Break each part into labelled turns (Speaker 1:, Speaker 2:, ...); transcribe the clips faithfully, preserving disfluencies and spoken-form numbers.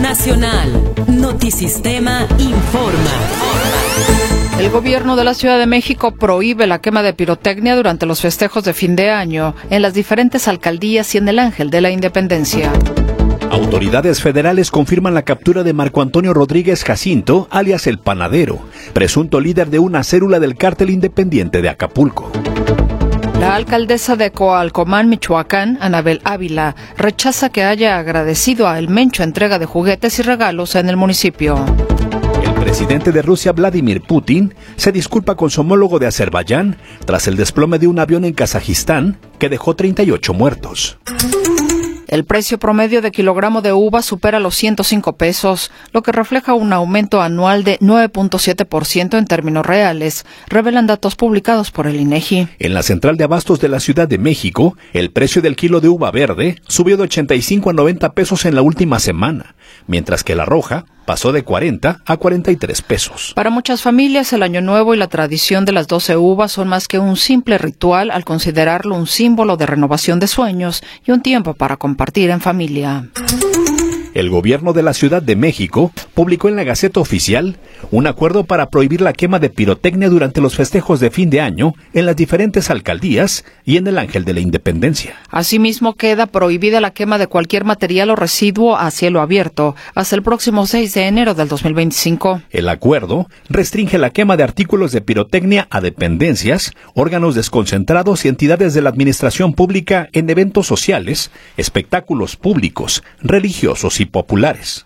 Speaker 1: Nacional. Notisistema informa.
Speaker 2: El gobierno de la Ciudad de México prohíbe la quema de pirotecnia durante los festejos de fin de año en las diferentes alcaldías y en el Ángel de la Independencia.
Speaker 3: Autoridades federales confirman la captura de Marco Antonio Rodríguez Jacinto, alias El Panadero, presunto líder de una célula del cártel independiente de Acapulco.
Speaker 2: La alcaldesa de Coalcomán, Michoacán, Anabel Ávila, rechaza que haya agradecido a El Mencho entrega de juguetes y regalos en el municipio.
Speaker 3: El presidente de Rusia, Vladimir Putin, se disculpa con su homólogo de Azerbaiyán tras el desplome de un avión en Kazajistán que dejó treinta y ocho muertos.
Speaker 2: El precio promedio de kilogramo de uva supera los ciento cinco pesos, lo que refleja un aumento anual de nueve punto siete por ciento en términos reales, revelan datos publicados por el INEGI.
Speaker 3: En la central de abastos de la Ciudad de México, el precio del kilo de uva verde subió de ochenta y cinco a noventa pesos en la última semana, mientras que la roja pasó de cuarenta a cuarenta y tres pesos.
Speaker 2: Para muchas familias, el Año Nuevo y la tradición de las doce uvas son más que un simple ritual al considerarlo un símbolo de renovación de sueños y un tiempo para compartir en familia.
Speaker 3: El gobierno de la Ciudad de México publicó en la Gaceta Oficial un acuerdo para prohibir la quema de pirotecnia durante los festejos de fin de año en las diferentes alcaldías y en el Ángel de la Independencia.
Speaker 2: Asimismo, queda prohibida la quema de cualquier material o residuo a cielo abierto hasta el próximo seis de enero del dos mil veinticinco.
Speaker 3: El acuerdo restringe la quema de artículos de pirotecnia a dependencias, órganos desconcentrados y entidades de la administración pública en eventos sociales, espectáculos públicos, religiosos y populares.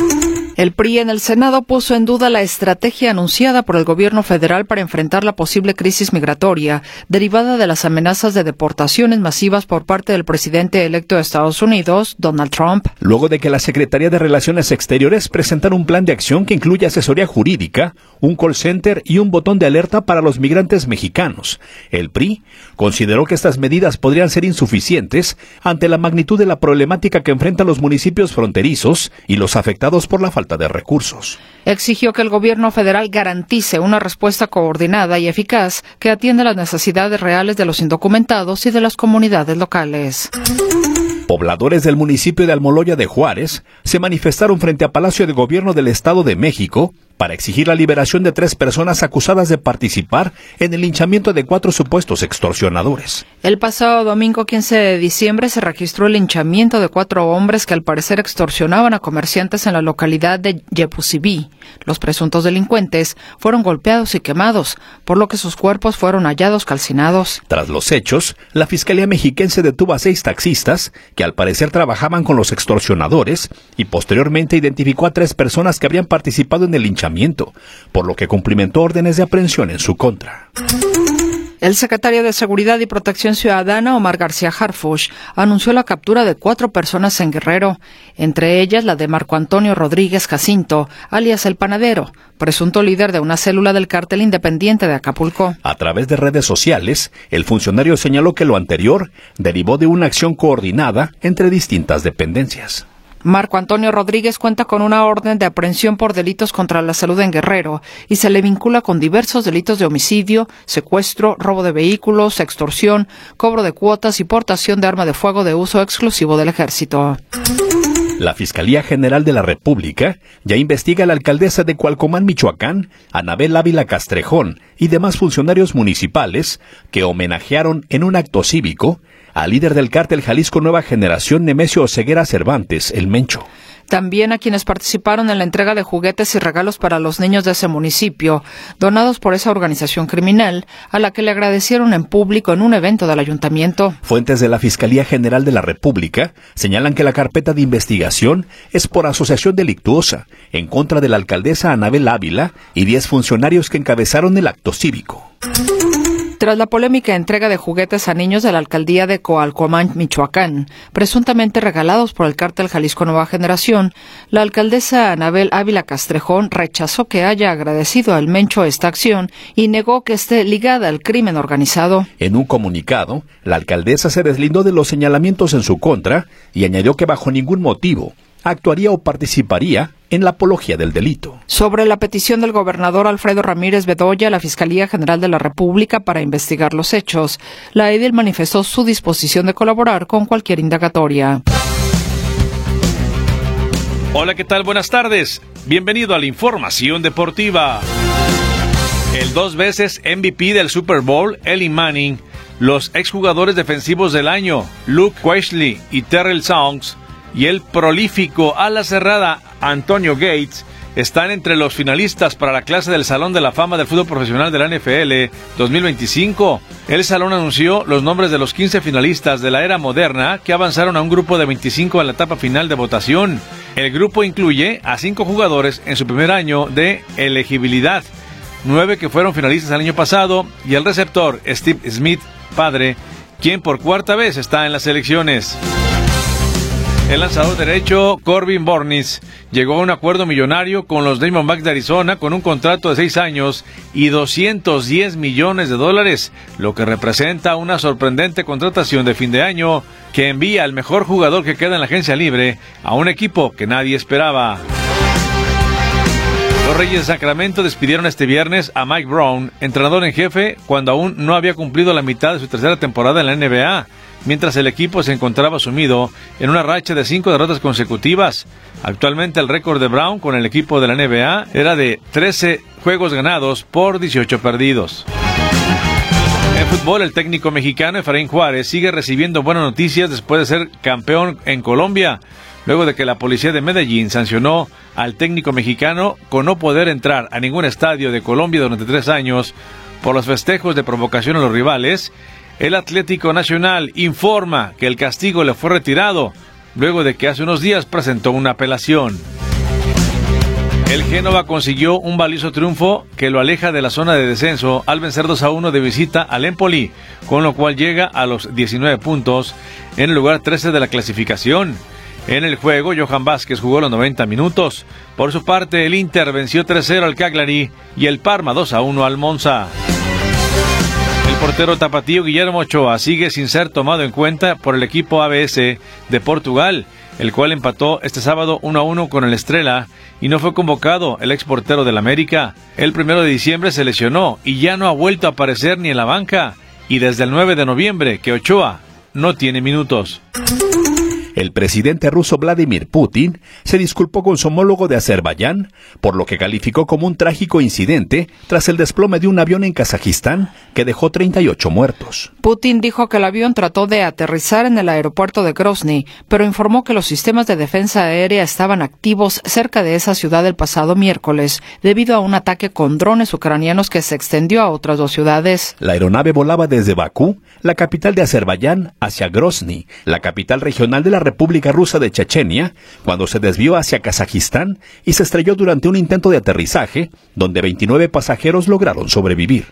Speaker 2: El P R I en el Senado puso en duda la estrategia anunciada por el gobierno federal para enfrentar la posible crisis migratoria derivada de las amenazas de deportaciones masivas por parte del presidente electo de Estados Unidos, Donald Trump.
Speaker 3: Luego de que la Secretaría de Relaciones Exteriores presentara un plan de acción que incluye asesoría jurídica, un call center y un botón de alerta para los migrantes mexicanos, el P R I consideró que estas medidas podrían ser insuficientes ante la magnitud de la problemática que enfrentan los municipios fronterizos y los afectados por la falta de recursos.
Speaker 2: Exigió que el gobierno federal garantice una respuesta coordinada y eficaz que atienda las necesidades reales de los indocumentados y de las comunidades locales.
Speaker 3: Pobladores del municipio de Almoloya de Juárez se manifestaron frente a Palacio de Gobierno del Estado de México para exigir la liberación de tres personas acusadas de participar en el linchamiento de cuatro supuestos extorsionadores.
Speaker 2: El pasado domingo quince de diciembre se registró el linchamiento de cuatro hombres que al parecer extorsionaban a comerciantes en la localidad de Yepusibí. Los presuntos delincuentes fueron golpeados y quemados, por lo que sus cuerpos fueron hallados calcinados.
Speaker 3: Tras los hechos, la Fiscalía Mexiquense detuvo a seis taxistas que al parecer trabajaban con los extorsionadores y posteriormente identificó a tres personas que habrían participado en el linchamiento, por lo que cumplimentó órdenes de aprehensión en su contra.
Speaker 2: El secretario de Seguridad y Protección Ciudadana, Omar García Harfuch, anunció la captura de cuatro personas en Guerrero, entre ellas la de Marco Antonio Rodríguez Jacinto, alias El Panadero, presunto líder de una célula del cártel independiente de Acapulco.
Speaker 3: A través de redes sociales, el funcionario señaló que lo anterior derivó de una acción coordinada entre distintas dependencias.
Speaker 2: Marco Antonio Rodríguez cuenta con una orden de aprehensión por delitos contra la salud en Guerrero y se le vincula con diversos delitos de homicidio, secuestro, robo de vehículos, extorsión, cobro de cuotas y portación de arma de fuego de uso exclusivo del Ejército.
Speaker 3: La Fiscalía General de la República ya investiga a la alcaldesa de Cualcomán, Michoacán, Anabel Ávila Castrejón, y demás funcionarios municipales que homenajearon en un acto cívico al líder del cártel Jalisco Nueva Generación, Nemesio Oseguera Cervantes, El Mencho.
Speaker 2: También a quienes participaron en la entrega de juguetes y regalos para los niños de ese municipio, donados por esa organización criminal, a la que le agradecieron en público en un evento del ayuntamiento.
Speaker 3: Fuentes de la Fiscalía General de la República señalan que la carpeta de investigación es por asociación delictuosa en contra de la alcaldesa Anabel Ávila y diez funcionarios que encabezaron el acto cívico.
Speaker 2: Tras la polémica entrega de juguetes a niños de la alcaldía de Coalcomán, Michoacán, presuntamente regalados por el cártel Jalisco Nueva Generación, la alcaldesa Anabel Ávila Castrejón rechazó que haya agradecido al Mencho esta acción y negó que esté ligada al crimen organizado.
Speaker 3: En un comunicado, la alcaldesa se deslindó de los señalamientos en su contra y añadió que bajo ningún motivo actuaría o participaría en la apología del delito.
Speaker 2: Sobre la petición del gobernador Alfredo Ramírez Bedoya a la Fiscalía General de la República para investigar los hechos, la edil manifestó su disposición de colaborar con cualquier indagatoria.
Speaker 3: Hola, ¿qué tal? Buenas tardes. Bienvenido a la información deportiva. El dos veces M V P del Super Bowl, Eli Manning, los exjugadores defensivos del año, Luke Kuechly y Terrell Suggs, y el prolífico ala cerrada Antonio Gates, están entre los finalistas para la clase del Salón de la Fama del Fútbol Profesional de la N F L dos mil veinticinco. El salón anunció los nombres de los quince finalistas de la era moderna que avanzaron a un grupo de veinticinco en la etapa final de votación. El grupo incluye a cinco jugadores en su primer año de elegibilidad, nueve que fueron finalistas el año pasado, y el receptor Steve Smith, padre, quien por cuarta vez está en las elecciones. El lanzador derecho Corbin Burnes llegó a un acuerdo millonario con los Diamondbacks de Arizona con un contrato de seis años y doscientos diez millones de dólares, lo que representa una sorprendente contratación de fin de año que envía al mejor jugador que queda en la agencia libre a un equipo que nadie esperaba. Los Reyes de Sacramento despidieron este viernes a Mike Brown, entrenador en jefe, cuando aún no había cumplido la mitad de su tercera temporada en la N B A, mientras el equipo se encontraba sumido en una racha de cinco derrotas consecutivas. Actualmente el récord de Brown con el equipo de la N B A era de trece juegos ganados por dieciocho perdidos. En fútbol, el técnico mexicano Efraín Juárez sigue recibiendo buenas noticias después de ser campeón en Colombia, luego de que la policía de Medellín sancionó al técnico mexicano con no poder entrar a ningún estadio de Colombia durante tres años por los festejos de provocación a los rivales. El Atlético Nacional informa que el castigo le fue retirado luego de que hace unos días presentó una apelación. El Génova consiguió un valioso triunfo que lo aleja de la zona de descenso al vencer dos a uno de visita al Empoli, con lo cual llega a los diecinueve puntos en el lugar trece de la clasificación. En el juego, Johan Vázquez jugó los noventa minutos. Por su parte, el Inter venció tres cero al Cagliari y el Parma dos a uno al Monza. El portero tapatío Guillermo Ochoa sigue sin ser tomado en cuenta por el equipo A B S de Portugal, el cual empató este sábado uno a uno con el Estrela y no fue convocado el exportero del América. El primero de diciembre se lesionó y ya no ha vuelto a aparecer ni en la banca, y desde el nueve de noviembre que Ochoa no tiene minutos.
Speaker 4: El presidente ruso Vladimir Putin se disculpó con su homólogo de Azerbaiyán por lo que calificó como un trágico incidente tras el desplome de un avión en Kazajistán que dejó treinta y ocho muertos.
Speaker 2: Putin dijo que el avión trató de aterrizar en el aeropuerto de Grozny, pero informó que los sistemas de defensa aérea estaban activos cerca de esa ciudad el pasado miércoles, debido a un ataque con drones ucranianos que se extendió a otras dos ciudades.
Speaker 4: La aeronave volaba desde Bakú, la capital de Azerbaiyán, hacia Grozny, la capital regional de la República Rusa de Chechenia, cuando se desvió hacia Kazajistán y se estrelló durante un intento de aterrizaje, donde veintinueve pasajeros lograron sobrevivir.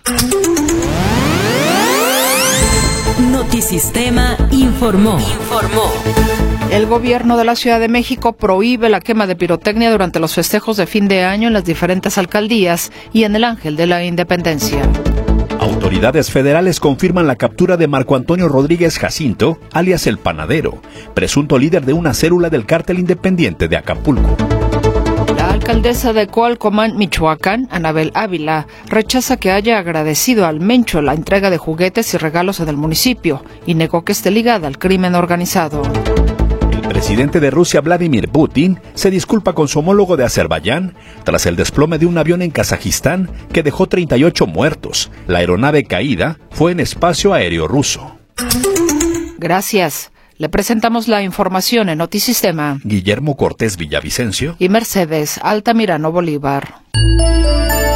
Speaker 1: Notisistema informó. Informó.
Speaker 2: El gobierno de la Ciudad de México prohíbe la quema de pirotecnia durante los festejos de fin de año en las diferentes alcaldías y en el Ángel de la Independencia.
Speaker 4: Autoridades federales confirman la captura de Marco Antonio Rodríguez Jacinto, alias El Panadero, presunto líder de una célula del cártel independiente de Acapulco.
Speaker 2: La alcaldesa de Coalcomán, Michoacán, Anabel Ávila, rechaza que haya agradecido al Mencho la entrega de juguetes y regalos en el municipio y negó que esté ligada al crimen organizado.
Speaker 4: El presidente de Rusia, Vladimir Putin, se disculpa con su homólogo de Azerbaiyán tras el desplome de un avión en Kazajistán que dejó treinta y ocho muertos. La aeronave caída fue en espacio aéreo ruso.
Speaker 2: Gracias. Le presentamos la información en Notisistema.
Speaker 4: Guillermo Cortés Villavicencio
Speaker 2: Y Mercedes Altamirano Bolívar.